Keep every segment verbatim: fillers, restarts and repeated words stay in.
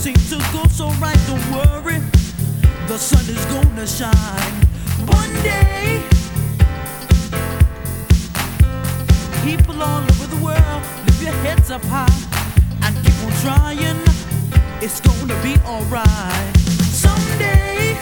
seem to go so right. Don't worry, the sun is gonna shine one day. People all over the world, lift your heads up high and keep on trying. It's gonna be alright. Someday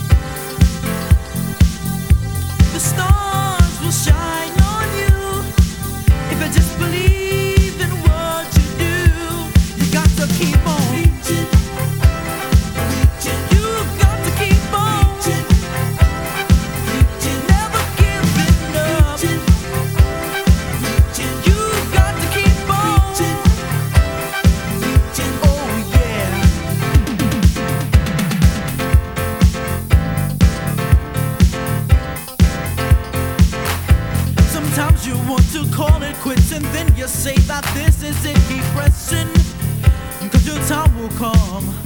the stars will shine on you if you just believe in what you do. You got to keep on reaching, reaching. You got to keep on reaching, reaching. Never giving up. Reaching, reaching. You got to keep on reaching, reaching. Oh yeah. Sometimes you want to call it quits and then you say that this is it. Keep pressing, cause your time will come.